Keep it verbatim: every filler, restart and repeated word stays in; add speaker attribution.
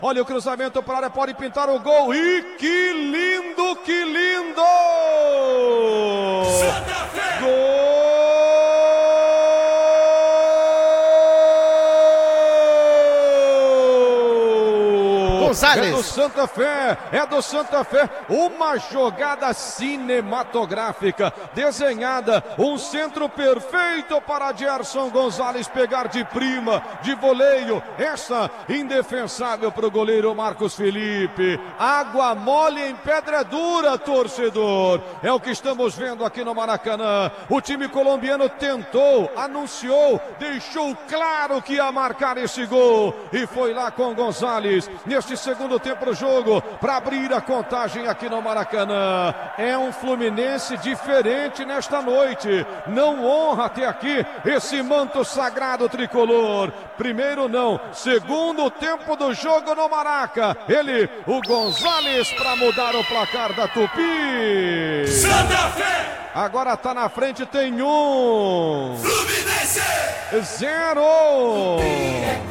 Speaker 1: Olha o cruzamento para a área, pode pintar o gol. E que lindo, que lindo!
Speaker 2: Santa Fé!
Speaker 1: Gol!
Speaker 3: Gonzalez.
Speaker 1: É do Santa Fé, é do Santa Fé, uma jogada cinematográfica, desenhada, um centro perfeito para Gerson Gonzalez pegar de prima, de voleio, essa indefensável para o goleiro Marcos Felipe, água mole em pedra dura, torcedor, é o que estamos vendo aqui no Maracanã, o time colombiano tentou, anunciou, deixou claro que ia marcar esse gol, e foi lá com Gonzalez, neste segundo tempo do jogo, para abrir a contagem aqui no Maracanã. É um Fluminense diferente nesta noite. Não honra até aqui esse manto sagrado tricolor. Primeiro não, segundo tempo do jogo no Maraca. Ele, o Gonzalez, para mudar o placar da Tupi.
Speaker 2: Santa Fé!
Speaker 1: Agora tá na frente, tem um.
Speaker 2: Fluminense!
Speaker 1: Zero!